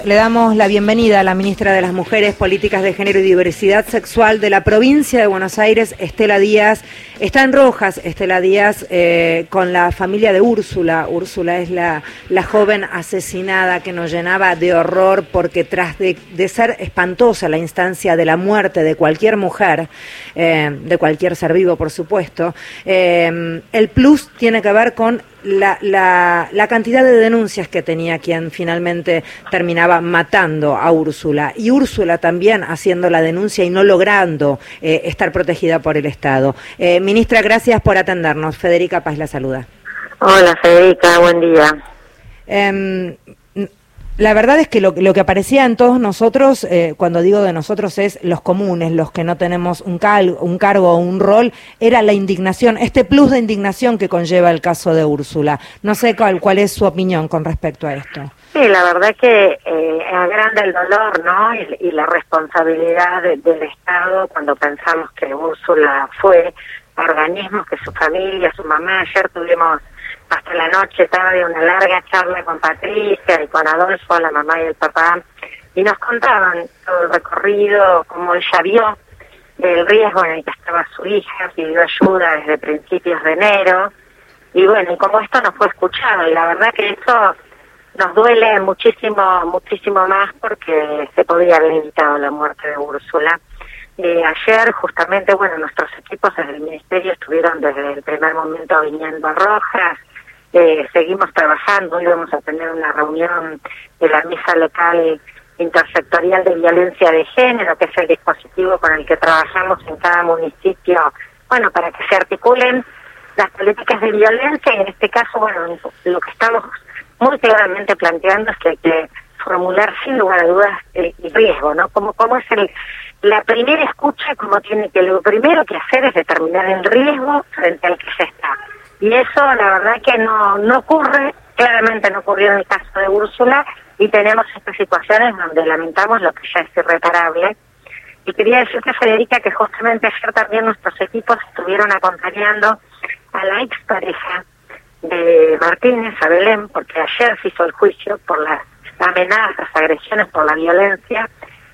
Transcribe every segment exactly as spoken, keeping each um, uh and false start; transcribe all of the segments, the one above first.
Le damos la bienvenida a la ministra de las Mujeres, Políticas de Género y Diversidad Sexual de la provincia de Buenos Aires, Estela Díaz. Está en Rojas, Estela Díaz, eh, con la familia de Úrsula. Úrsula es la, la joven asesinada que nos llenaba de horror porque tras de, de ser espantosa la instancia de la muerte de cualquier mujer, eh, de cualquier ser vivo, por supuesto, eh, el plus tiene que ver con La, la, la cantidad de denuncias que tenía quien finalmente terminaba matando a Úrsula, y Úrsula también haciendo la denuncia y no logrando eh, estar protegida por el Estado. Eh, ministra, gracias por atendernos. Federica Paz la saluda. Hola Federica, buen día. Eh, La verdad es que lo, lo que aparecía en todos nosotros, eh, cuando digo de nosotros, es los comunes, los que no tenemos un, cal, un cargo o un rol, era la indignación, este plus de indignación que conlleva el caso de Úrsula. No sé cuál, cuál es su opinión con respecto a esto. Sí, la verdad que eh, agranda el dolor, ¿no? Y, y la responsabilidad de, del Estado cuando pensamos que Úrsula fue a organismos, que su familia, su mamá, ayer tuvimos hasta la noche, tarde, una larga charla con Patricia y con Adolfo, la mamá y el papá, y nos contaban todo el recorrido, cómo ella vio el riesgo en el que estaba su hija, pidió ayuda desde principios de enero, y bueno, y como esto no fue escuchado, y la verdad que eso nos duele muchísimo, muchísimo más porque se podía haber evitado la muerte de Úrsula. Eh, ayer justamente, bueno, nuestros equipos desde el Ministerio estuvieron desde el primer momento viniendo a Rojas. Eh, seguimos trabajando, hoy vamos a tener una reunión de la Mesa Local Intersectorial de Violencia de Género, que es el dispositivo con el que trabajamos en cada municipio, bueno, para que se articulen las políticas de violencia, y en este caso, bueno, lo que estamos muy claramente planteando es que hay que formular sin lugar a dudas el, el riesgo, ¿no? Como, como es el, la primera escucha, como tiene que, lo primero que hacer es determinar el riesgo frente al que se está. Y eso la verdad que no no ocurre, claramente no ocurrió en el caso de Úrsula, y tenemos estas situaciones donde lamentamos lo que ya es irreparable. Y quería decirte, Federica, que justamente ayer también nuestros equipos estuvieron acompañando a la expareja de Martínez, a Belén, porque ayer se hizo el juicio por las amenazas, agresiones, por la violencia,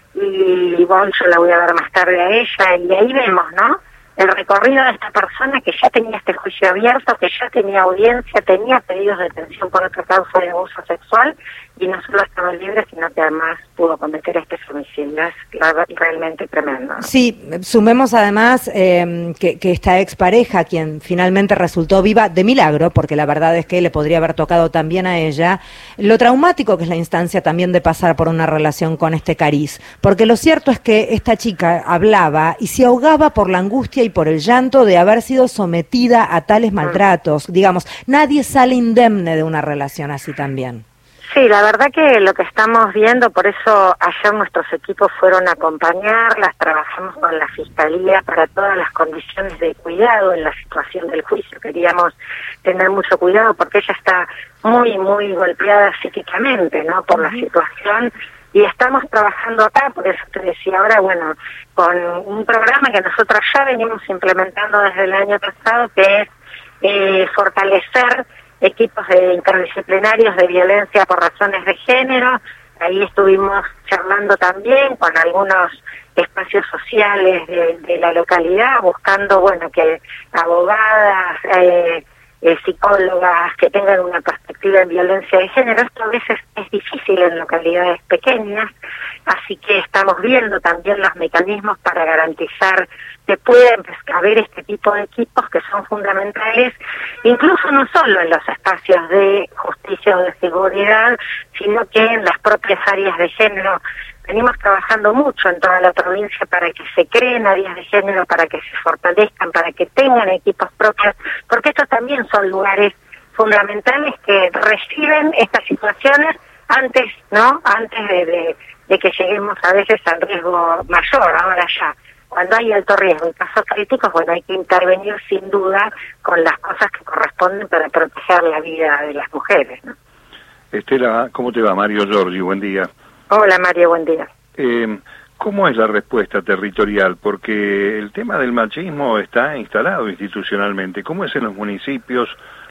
y bueno, yo la voy a ver más tarde a ella, y ahí vemos, ¿no?, el recorrido de esta persona que ya tenía este juicio abierto, que ya tenía audiencia, tenía pedidos de detención por otra causa de abuso sexual, y no solo estaba libre, sino que además pudo cometer este femicidio. Es realmente tremendo. Sí, sumemos además eh, que, que esta expareja, quien finalmente resultó viva de milagro, porque la verdad es que le podría haber tocado también a ella, lo traumático que es la instancia también de pasar por una relación con este cariz, porque lo cierto es que esta chica hablaba y se ahogaba por la angustia y por el llanto de haber sido sometida a tales maltratos. Digamos, nadie sale indemne de una relación así también. Sí, la verdad que lo que estamos viendo, por eso ayer nuestros equipos fueron a acompañarlas, trabajamos con la Fiscalía para todas las condiciones de cuidado en la situación del juicio. Queríamos tener mucho cuidado porque ella está muy, muy golpeada psíquicamente, ¿no?, por la situación. Y estamos trabajando acá, por eso te decía ahora, bueno, con un programa que nosotros ya venimos implementando desde el año pasado, que es eh, fortalecer equipos de interdisciplinarios de violencia por razones de género. Ahí estuvimos charlando también con algunos espacios sociales de, de la localidad, buscando, bueno, que abogadas, eh, eh, psicólogas que tengan una perspectiva en violencia de género. Esto a veces es difícil en localidades pequeñas, así que estamos viendo también los mecanismos para garantizar que pueden haber este tipo de equipos que son fundamentales, incluso no solo en los espacios de justicia o de seguridad, sino que en las propias áreas de género. Venimos trabajando mucho en toda la provincia para que se creen áreas de género, para que se fortalezcan, para que tengan equipos propios, porque estos también son lugares fundamentales que reciben estas situaciones antes, ¿no?, antes de, de, de que lleguemos a veces al riesgo mayor. Ahora ya, cuando hay alto riesgo y casos críticos, bueno, hay que intervenir sin duda con las cosas que corresponden para proteger la vida de las mujeres, ¿no? Estela, ¿cómo te va? Mario Giorgi, buen día. Hola Mario, buen día. Eh, ¿Cómo es la respuesta territorial? Porque el tema del machismo está instalado institucionalmente. ¿Cómo es en los municipios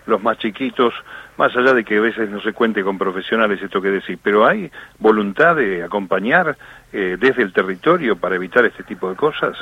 los más chiquitos, más allá de que a veces no se cuente con profesionales esto que decís, pero hay voluntad de acompañar eh, desde el territorio para evitar este tipo de cosas.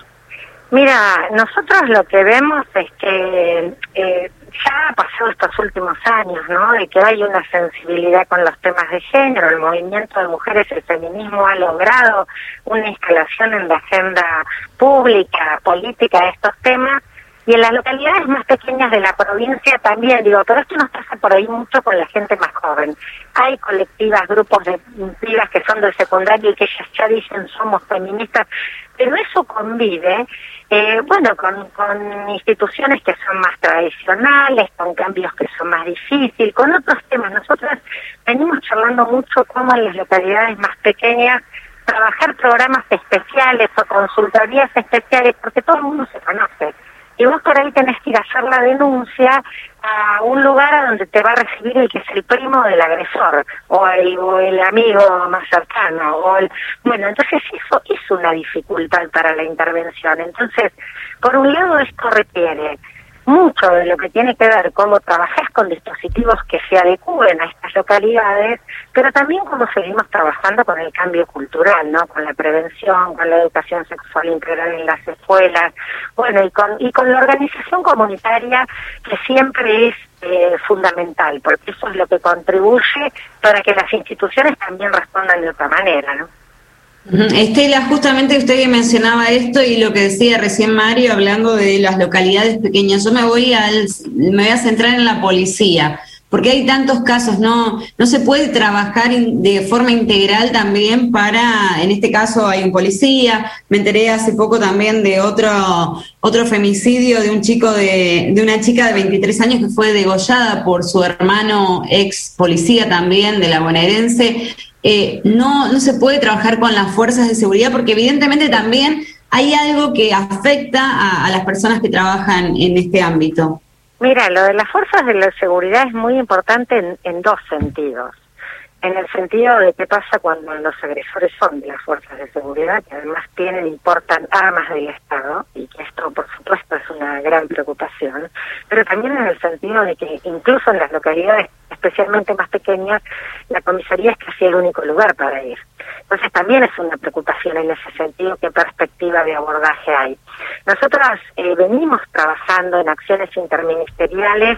Mira, nosotros lo que vemos es que eh, ya ha pasado estos últimos años, ¿no? De que hay una sensibilidad con los temas de género, el movimiento de mujeres, el feminismo ha logrado una instalación en la agenda pública, política de estos temas, y en las localidades más pequeñas de la provincia también, digo, pero esto nos pasa por ahí mucho con la gente más joven. Hay colectivas, grupos de pibas que son del secundario y que ellas ya dicen somos feministas, pero eso convive, eh, bueno, con, con instituciones que son más tradicionales, con cambios que son más difíciles, con otros temas. Nosotras venimos charlando mucho cómo en las localidades más pequeñas trabajar programas especiales o consultorías especiales, porque todo el mundo se conoce. Y vos por ahí tenés que ir a hacer la denuncia a un lugar a donde te va a recibir el que es el primo del agresor, o el, o el amigo más cercano, o el... Bueno, entonces eso es una dificultad para la intervención. Entonces, por un lado esto requiere mucho de lo que tiene que ver cómo trabajás con dispositivos que se adecúen a estas localidades, pero también cómo seguimos trabajando con el cambio cultural, ¿no? Con la prevención, con la educación sexual integral en las escuelas, bueno, y con y con la organización comunitaria, que siempre es eh, fundamental, porque eso es lo que contribuye para que las instituciones también respondan de otra manera, ¿no? Estela, justamente usted que mencionaba esto y lo que decía recién Mario hablando de las localidades pequeñas, yo me voy al, me voy a centrar en la policía, porque hay tantos casos, no no se puede trabajar de forma integral también para, en este caso hay un policía, me enteré hace poco también de otro otro femicidio de un chico de, de una chica de veintitrés años que fue degollada por su hermano ex policía también de la bonaerense. Eh, no, no se puede trabajar con las fuerzas de seguridad porque evidentemente también hay algo que afecta a, a las personas que trabajan en este ámbito. Mira, lo de las fuerzas de la seguridad es muy importante en, en dos sentidos. En el sentido de qué pasa cuando los agresores son de las fuerzas de seguridad, que además tienen y portan armas del Estado, y que esto, por supuesto, es una gran preocupación, pero también en el sentido de que incluso en las localidades especialmente más pequeñas, la comisaría es casi el único lugar para ir. Entonces también es una preocupación en ese sentido, qué perspectiva de abordaje hay. Nosotras eh, venimos trabajando en acciones interministeriales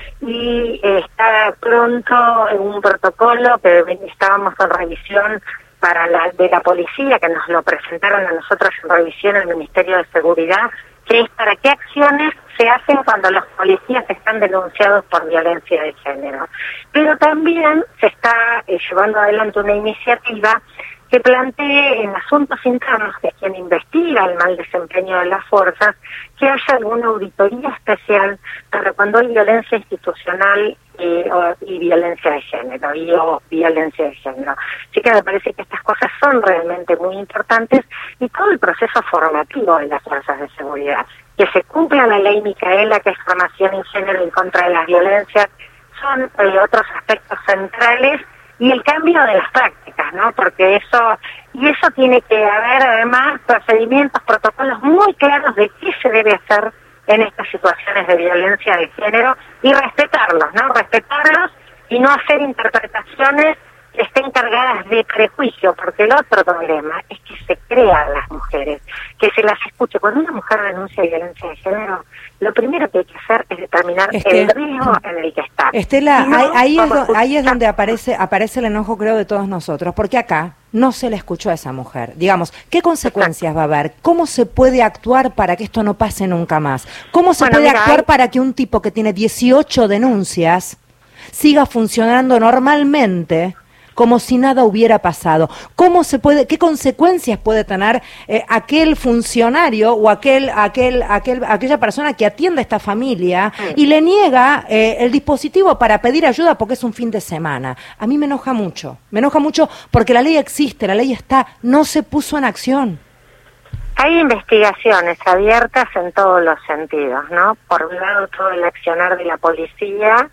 y eh, está pronto un protocolo que estábamos en revisión para la de la policía, que nos lo presentaron a nosotros en revisión el Ministerio de Seguridad, que es para qué acciones se hacen cuando los policías están denunciados por violencia de género. Pero también se está eh, llevando adelante una iniciativa que plantee en asuntos internos, que es quien investiga el mal desempeño de las fuerzas, que haya alguna auditoría especial para cuando hay violencia institucional eh, o, y violencia de género, y o violencia de género. Así que me parece que estas cosas son realmente muy importantes, y todo el proceso formativo de las fuerzas de seguridad, que se cumpla la ley Micaela, que es formación en género en contra de las violencias, son eh, otros aspectos centrales, y el cambio de las prácticas, ¿no? Porque eso, y eso tiene que haber además procedimientos, protocolos muy claros de qué se debe hacer en estas situaciones de violencia de género, y respetarlos, ¿no? Respetarlos y no hacer interpretaciones que estén cargadas de prejuicio, porque el otro problema es que se crean las mujeres, que se las escuche. Cuando una mujer denuncia violencia de género, lo primero que hay que hacer es determinar es que, el riesgo en el que está. Estela, no, ahí, ahí, es do, ahí es donde aparece aparece el enojo, creo, de todos nosotros, porque acá no se le escuchó a esa mujer. Digamos, ¿qué consecuencias va a haber? ¿Cómo se puede actuar para que esto no pase nunca más? ¿Cómo se bueno, puede mira, actuar hay... para que un tipo que tiene dieciocho denuncias siga funcionando normalmente, como si nada hubiera pasado? ¿Cómo se puede, qué consecuencias puede tener eh, aquel funcionario o aquel, aquel, aquel, aquella persona que atiende a esta familia y le niega eh, el dispositivo para pedir ayuda porque es un fin de semana? A mí me enoja mucho, me enoja mucho porque la ley existe, la ley está, no se puso en acción. Hay investigaciones abiertas en todos los sentidos, ¿no? Por un lado, todo el accionar de la policía,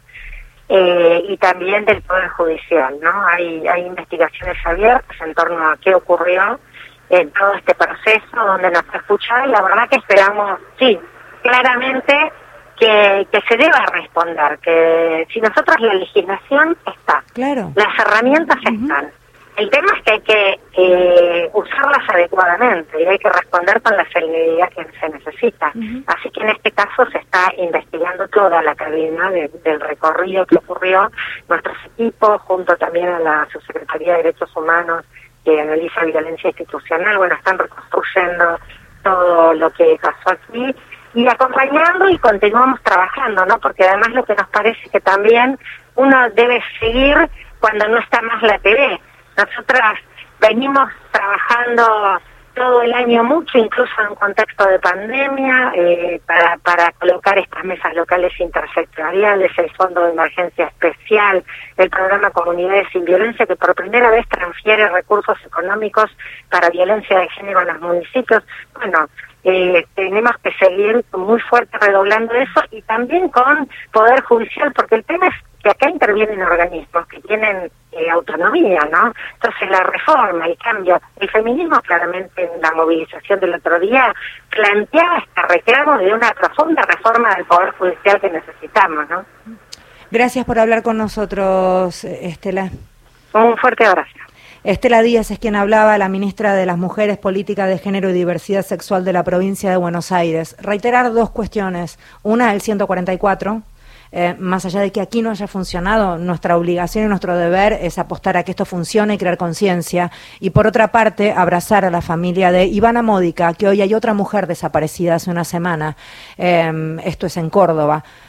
Eh, y también del Poder Judicial, ¿no? Hay, hay investigaciones abiertas en torno a qué ocurrió en todo este proceso donde nos ha escuchado, y la verdad que esperamos, sí, claramente que, que se deba responder, que si nosotros la legislación está, claro, las herramientas uh-huh. están. El tema es que hay que eh, usarlas adecuadamente y hay que responder con la celeridad que se necesita. Uh-huh. Así que en este caso se está investigando toda la cadena de, del recorrido que ocurrió. Nuestros equipos, junto también a la Subsecretaría de Derechos Humanos, que analiza violencia institucional, bueno, están reconstruyendo todo lo que pasó aquí y acompañando y continuamos trabajando, ¿no? Porque además lo que nos parece que también uno debe seguir cuando no está más la T V. Nosotras venimos trabajando todo el año mucho, incluso en un contexto de pandemia, eh, para, para colocar estas mesas locales intersectoriales, el Fondo de Emergencia Especial, el programa Comunidades sin Violencia, que por primera vez transfiere recursos económicos para violencia de género en los municipios. Bueno, eh, tenemos que seguir muy fuerte redoblando eso y también con Poder Judicial, porque el tema es que acá intervienen organismos que tienen eh, autonomía, ¿no? Entonces la reforma, el cambio, el feminismo claramente en la movilización del otro día planteaba este reclamo de una profunda reforma del Poder Judicial que necesitamos, ¿no? Gracias por hablar con nosotros, Estela. Un fuerte abrazo. Estela Díaz es quien hablaba, la ministra de las Mujeres, Política de Género y Diversidad Sexual de la provincia de Buenos Aires. Reiterar dos cuestiones. Una, el ciento cuarenta y cuatro. Eh, más allá de que aquí no haya funcionado, nuestra obligación y nuestro deber es apostar a que esto funcione y crear conciencia. Y por otra parte, abrazar a la familia de Ivana Módica, que hoy hay otra mujer desaparecida hace una semana. Eh, esto es en Córdoba.